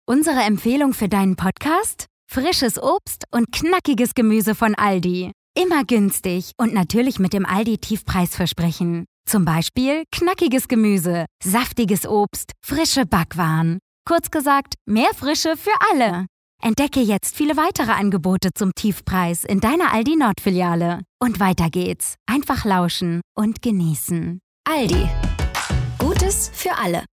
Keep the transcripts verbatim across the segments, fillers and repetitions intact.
Unsere Empfehlung für deinen Podcast? Frisches Obst und knackiges Gemüse von Aldi. Immer günstig und natürlich mit dem Aldi-Tiefpreisversprechen. Zum Beispiel knackiges Gemüse, saftiges Obst, frische Backwaren. Kurz gesagt, mehr Frische für alle. Entdecke jetzt viele weitere Angebote zum Tiefpreis in deiner Aldi Nord-Filiale. Und weiter geht's. Einfach lauschen und genießen. Aldi. Gutes für alle.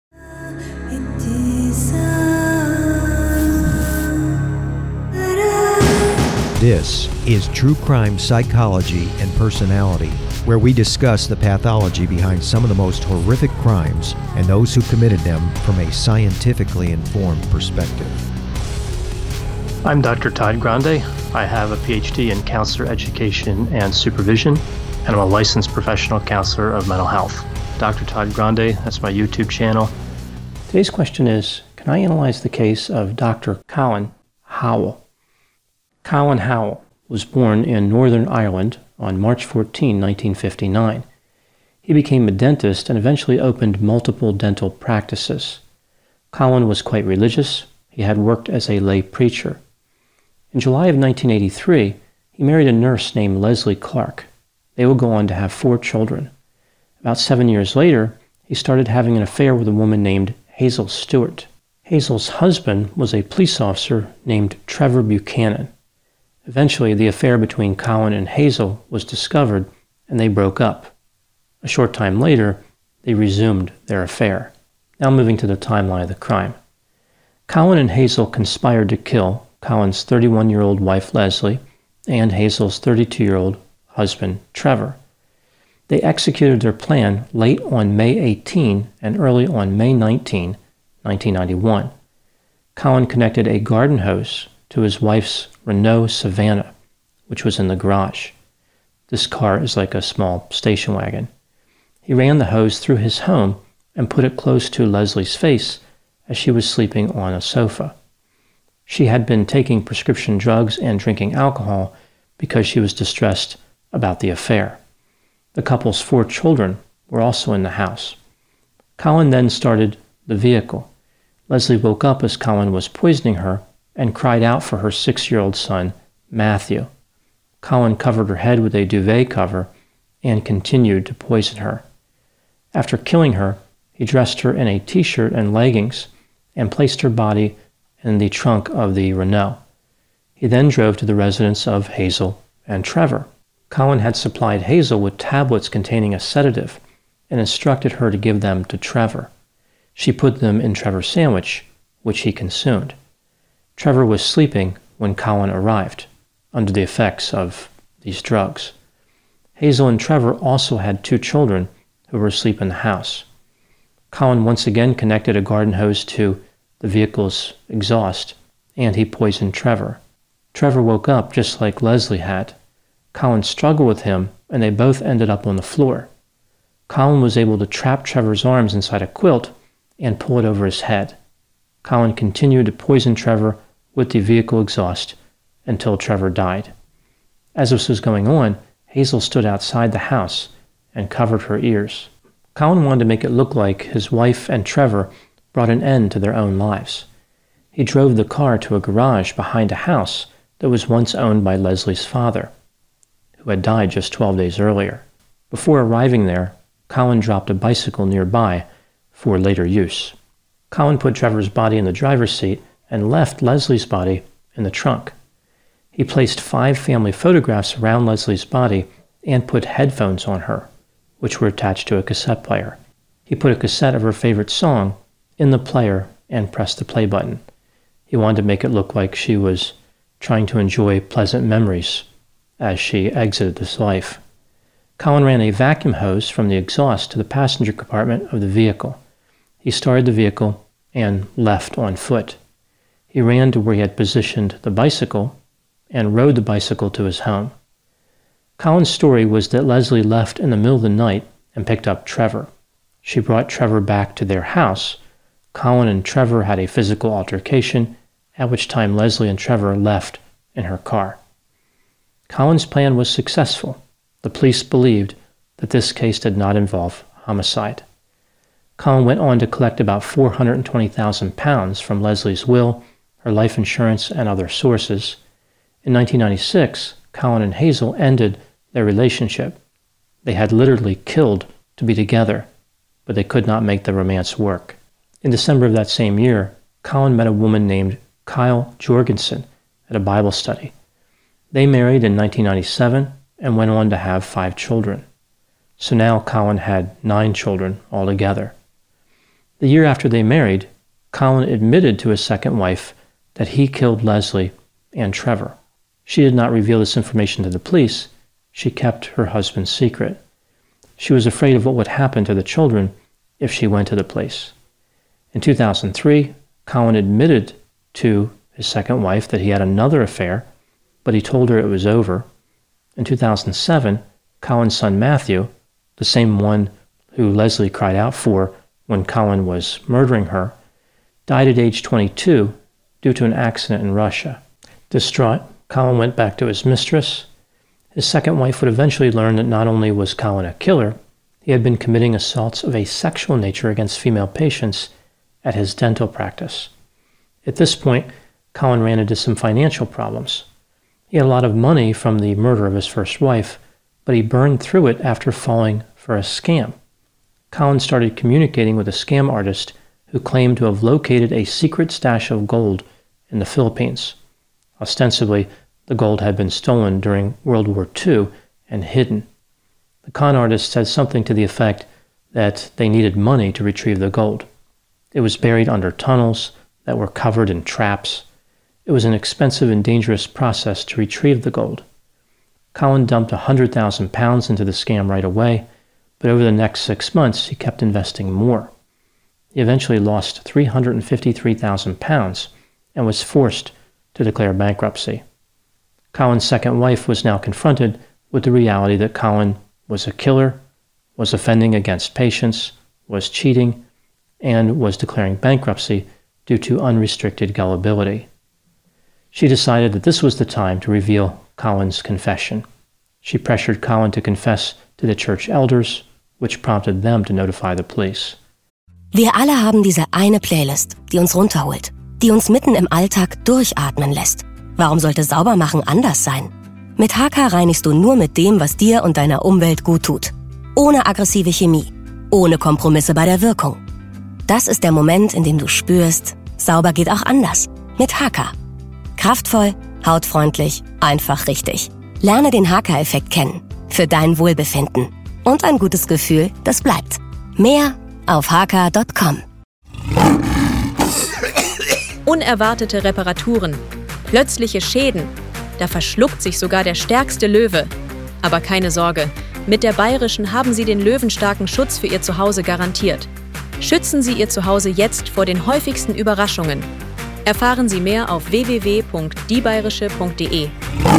This is True Crime Psychology and Personality, where we discuss the pathology behind some of the most horrific crimes and those who committed them from a scientifically informed perspective. I'm Doctor Todd Grande. I have a P H D in counselor education and supervision, and I'm a licensed professional counselor of mental health. Doctor Todd Grande, that's my YouTube channel. Today's question is, can I analyze the case of Doctor Colin Howell? Colin Howell was born in Northern Ireland on March fourteenth, nineteen fifty-nine. He became a dentist and eventually opened multiple dental practices. Colin was quite religious. He had worked as a lay preacher. In July of nineteen eighty-three, he married a nurse named Leslie Clark. They would go on to have four children. About seven years later, he started having an affair with a woman named Hazel Stewart. Hazel's husband was a police officer named Trevor Buchanan. Eventually, the affair between Colin and Hazel was discovered, and they broke up. A short time later, they resumed their affair. Now moving to the timeline of the crime. Colin and Hazel conspired to kill Colin's thirty-one-year-old wife, Leslie, and Hazel's thirty-two-year-old husband, Trevor. They executed their plan late on May eighteenth and early on May nineteenth, nineteen ninety-one. Colin connected a garden hose to his wife's Renault Savannah, which was in the garage. This car is like a small station wagon. He ran the hose through his home and put it close to Leslie's face as she was sleeping on a sofa. She had been taking prescription drugs and drinking alcohol because she was distressed about the affair. The couple's four children were also in the house. Colin then started the vehicle. Leslie woke up as Colin was poisoning her and cried out for her six-year-old son, Matthew. Colin covered her head with a duvet cover and continued to poison her. After killing her, he dressed her in a t-shirt and leggings and placed her body in the trunk of the Renault. He then drove to the residence of Hazel and Trevor. Colin had supplied Hazel with tablets containing a sedative and instructed her to give them to Trevor. She put them in Trevor's sandwich, which he consumed. Trevor was sleeping when Colin arrived, under the effects of these drugs. Hazel and Trevor also had two children who were asleep in the house. Colin once again connected a garden hose to the vehicle's exhaust, and he poisoned Trevor. Trevor woke up just like Leslie had. Colin struggled with him, and they both ended up on the floor. Colin was able to trap Trevor's arms inside a quilt and pull it over his head. Colin continued to poison Trevor with the vehicle exhaust until Trevor died. As this was going on, Hazel stood outside the house and covered her ears. Colin wanted to make it look like his wife and Trevor brought an end to their own lives. He drove the car to a garage behind a house that was once owned by Leslie's father, who had died just twelve days earlier. Before arriving there, Colin dropped a bicycle nearby for later use. Colin put Trevor's body in the driver's seat and left Leslie's body in the trunk. He placed five family photographs around Leslie's body and put headphones on her, which were attached to a cassette player. He put a cassette of her favorite song in the player and pressed the play button. He wanted to make it look like she was trying to enjoy pleasant memories as she exited this life. Colin ran a vacuum hose from the exhaust to the passenger compartment of the vehicle. He started the vehicle and left on foot. He ran to where he had positioned the bicycle and rode the bicycle to his home. Colin's story was that Leslie left in the middle of the night and picked up Trevor. She brought Trevor back to their house. Colin and Trevor had a physical altercation, at which time Leslie and Trevor left in her car. Colin's plan was successful. The police believed that this case did not involve homicide. Colin went on to collect about four hundred twenty thousand pounds from Leslie's will, her life insurance, and other sources. In nineteen ninety-six, Colin and Hazel ended their relationship. They had literally killed to be together, but they could not make the romance work. In December of that same year, Colin met a woman named Kyle Jorgensen at a Bible study. They married in nineteen ninety-seven and went on to have five children. So now Colin had nine children altogether. The year after they married, Colin admitted to his second wife that he killed Leslie and Trevor. She did not reveal this information to the police. She kept her husband's secret. She was afraid of what would happen to the children if she went to the police. In two thousand three, Colin admitted to his second wife that he had another affair, but he told her it was over. In two thousand seven, Colin's son Matthew, the same one who Leslie cried out for when Colin was murdering her, died at age twenty-two due to an accident in Russia. Distraught, Colin went back to his mistress. His second wife would eventually learn that not only was Colin a killer, he had been committing assaults of a sexual nature against female patients at his dental practice. At this point, Colin ran into some financial problems. He had a lot of money from the murder of his first wife, but he burned through it after falling for a scam. Colin started communicating with a scam artist who claimed to have located a secret stash of gold in the Philippines. Ostensibly, the gold had been stolen during World War Two and hidden. The con artist said something to the effect that they needed money to retrieve the gold. It was buried under tunnels that were covered in traps. It was an expensive and dangerous process to retrieve the gold. Colin dumped one hundred thousand pounds into the scam right away, but over the next six months he kept investing more. He eventually lost three hundred fifty-three thousand pounds and was forced to declare bankruptcy. Colin's second wife was now confronted with the reality that Colin was a killer, was offending against patients, was cheating, and was declaring bankruptcy due to unrestricted gullibility. She decided that this was the time to reveal Colin's confession. She pressured Colin to confess to the church elders, which prompted them to notify the police. Wir alle haben diese eine Playlist, die uns runterholt, die uns mitten im Alltag durchatmen lässt. Warum sollte Saubermachen anders sein? Mit H K reinigst du nur mit dem, was dir und deiner Umwelt gut tut. Ohne aggressive Chemie, ohne Kompromisse bei der Wirkung. Das ist der Moment, in dem du spürst, sauber geht auch anders. Mit H K. Kraftvoll, hautfreundlich, einfach richtig. Lerne den H K-Effekt kennen. Für dein Wohlbefinden. Und ein gutes Gefühl, das bleibt. Mehr auf h k punkt com. Unerwartete Reparaturen. Plötzliche Schäden. Da verschluckt sich sogar der stärkste Löwe. Aber keine Sorge. Mit der Bayerischen haben Sie den löwenstarken Schutz für Ihr Zuhause garantiert. Schützen Sie Ihr Zuhause jetzt vor den häufigsten Überraschungen. Erfahren Sie mehr auf w w w punkt die bayerische punkt d e.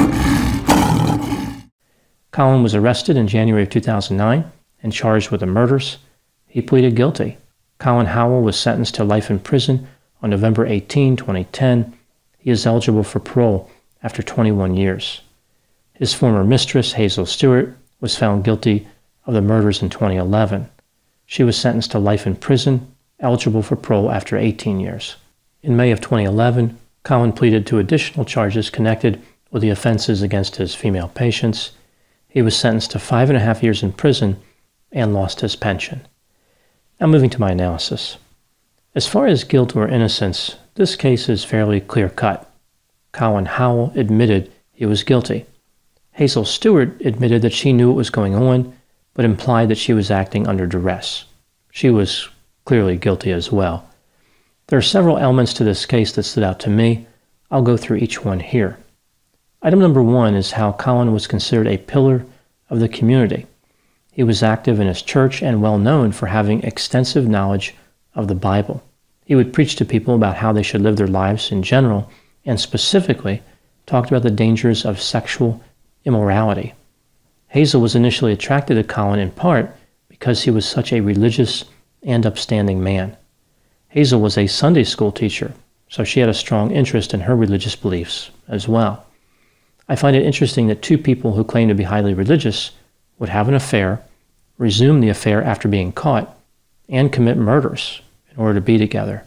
Colin was arrested in January of two thousand nine and charged with the murders. He pleaded guilty. Colin Howell was sentenced to life in prison on November eighteenth, twenty ten. He is eligible for parole after twenty-one years. His former mistress, Hazel Stewart, was found guilty of the murders in twenty eleven. She was sentenced to life in prison, eligible for parole after eighteen years. In May of twenty eleven, Colin pleaded to additional charges connected with the offenses against his female patients. He was sentenced to five and a half years in prison and lost his pension. Now moving to my analysis. As far as guilt or innocence, this case is fairly clear-cut. Colin Howell admitted he was guilty. Hazel Stewart admitted that she knew what was going on, but implied that she was acting under duress. She was clearly guilty as well. There are several elements to this case that stood out to me. I'll go through each one here. Item number one is how Colin was considered a pillar of the community. He was active in his church and well known for having extensive knowledge of the Bible. He would preach to people about how they should live their lives in general, and specifically talked about the dangers of sexual immorality. Hazel was initially attracted to Colin in part because he was such a religious and upstanding man. Hazel was a Sunday school teacher, so she had a strong interest in her religious beliefs as well. I find it interesting that two people who claim to be highly religious would have an affair, resume the affair after being caught, and commit murders in order to be together.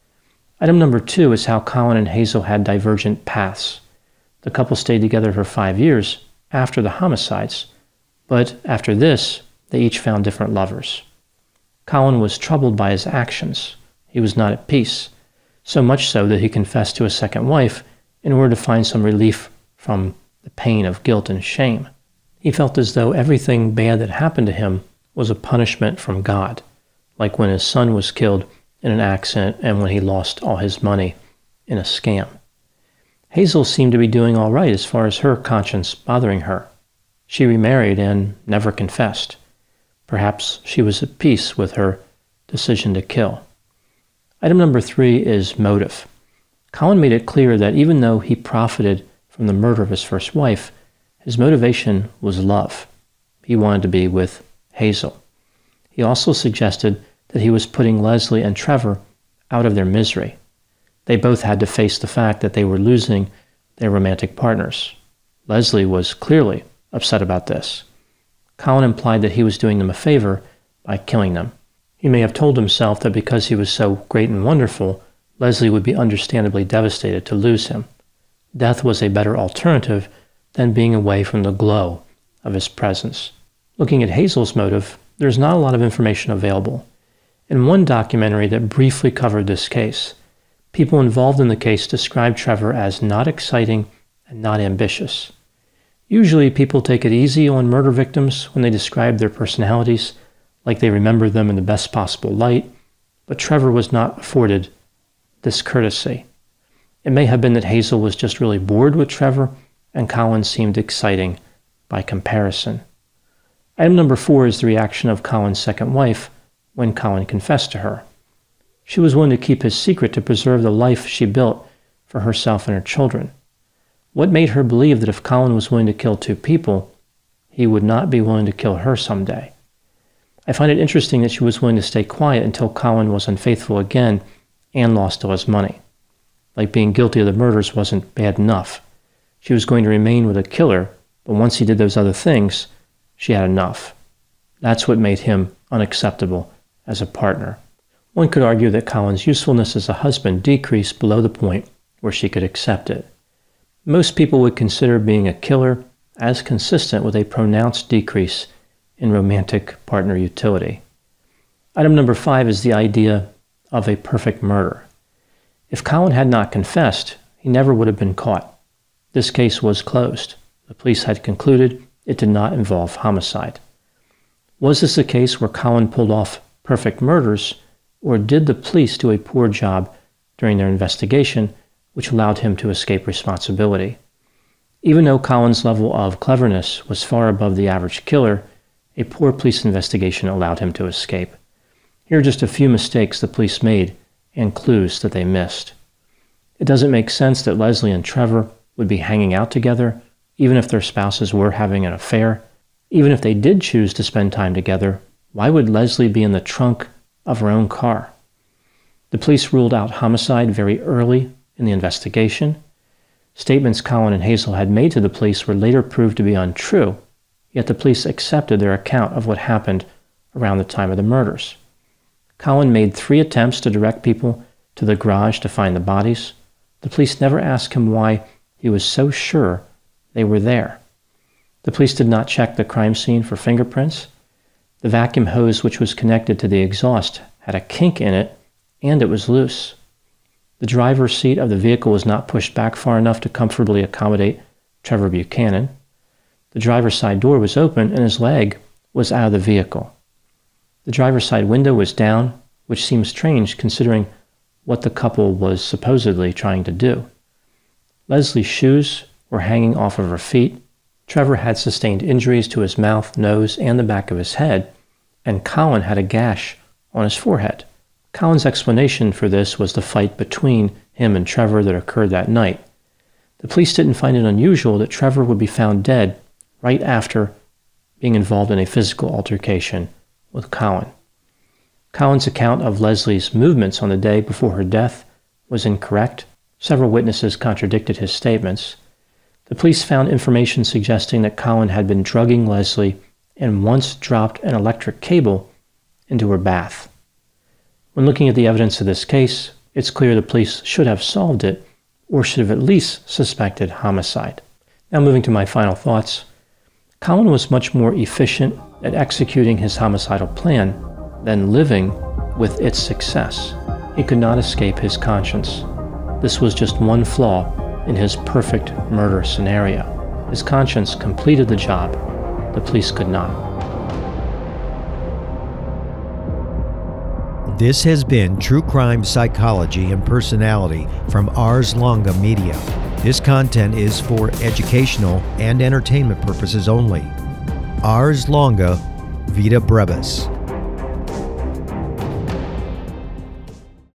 Item number two is how Colin and Hazel had divergent paths. The couple stayed together for five years after the homicides, but after this, they each found different lovers. Colin was troubled by his actions. He was not at peace, so much so that he confessed to a second wife in order to find some relief from the pain of guilt and shame. He felt as though everything bad that happened to him was a punishment from God, like when his son was killed in an accident and when he lost all his money in a scam. Hazel seemed to be doing all right as far as her conscience bothering her. She remarried and never confessed. Perhaps she was at peace with her decision to kill. Item number three is motive. Colin made it clear that even though he profited from the murder of his first wife, his motivation was love. He wanted to be with Hazel. He also suggested that he was putting Leslie and Trevor out of their misery. They both had to face the fact that they were losing their romantic partners. Leslie was clearly upset about this. Colin implied that he was doing them a favor by killing them. He may have told himself that because he was so great and wonderful, Leslie would be understandably devastated to lose him. Death was a better alternative than being away from the glow of his presence. Looking at Hazel's motive, there's not a lot of information available. In one documentary that briefly covered this case, people involved in the case described Trevor as not exciting and not ambitious. Usually people take it easy on murder victims when they describe their personalities, like they remember them in the best possible light, but Trevor was not afforded this courtesy. It may have been that Hazel was just really bored with Trevor, and Colin seemed exciting by comparison. Item number four is the reaction of Colin's second wife when Colin confessed to her. She was willing to keep his secret to preserve the life she built for herself and her children. What made her believe that if Colin was willing to kill two people, he would not be willing to kill her someday? I find it interesting that she was willing to stay quiet until Colin was unfaithful again and lost all his money. Like being guilty of the murders wasn't bad enough. She was going to remain with a killer, but once he did those other things, she had enough. That's what made him unacceptable as a partner. One could argue that Colin's usefulness as a husband decreased below the point where she could accept it. Most people would consider being a killer as consistent with a pronounced decrease in romantic partner utility. Item number five is the idea of a perfect murder. If Colin had not confessed, he never would have been caught. This case was closed. The police had concluded it did not involve homicide. Was this a case where Colin pulled off perfect murders, or did the police do a poor job during their investigation, which allowed him to escape responsibility? Even though Colin's level of cleverness was far above the average killer, a poor police investigation allowed him to escape. Here are just a few mistakes the police made and clues that they missed. It doesn't make sense that Leslie and Trevor would be hanging out together, even if their spouses were having an affair. Even if they did choose to spend time together, why would Leslie be in the trunk of her own car? The police ruled out homicide very early in the investigation. Statements Colin and Hazel had made to the police were later proved to be untrue, yet the police accepted their account of what happened around the time of the murders. Colin made three attempts to direct people to the garage to find the bodies. The police never asked him why he was so sure they were there. The police did not check the crime scene for fingerprints. The vacuum hose which was connected to the exhaust had a kink in it, and it was loose. The driver's seat of the vehicle was not pushed back far enough to comfortably accommodate Trevor Buchanan. The driver's side door was open, and his leg was out of the vehicle. The driver's side window was down, which seems strange considering what the couple was supposedly trying to do. Leslie's shoes were hanging off of her feet. Trevor had sustained injuries to his mouth, nose, and the back of his head, and Colin had a gash on his forehead. Colin's explanation for this was the fight between him and Trevor that occurred that night. The police didn't find it unusual that Trevor would be found dead right after being involved in a physical altercation with Colin. Colin's account of Leslie's movements on the day before her death was incorrect. Several witnesses contradicted his statements. The police found information suggesting that Colin had been drugging Leslie and once dropped an electric cable into her bath. When looking at the evidence of this case, it's clear the police should have solved it, or should have at least suspected homicide. Now moving to my final thoughts. Colin was much more efficient at executing his homicidal plan than living with its success. He could not escape his conscience. This was just one flaw in his perfect murder scenario. His conscience completed the job. The police could not. This has been True Crime Psychology and Personality from Ars Longa Media. This content is for educational and entertainment purposes only. Ars Longa, Vita Brevis.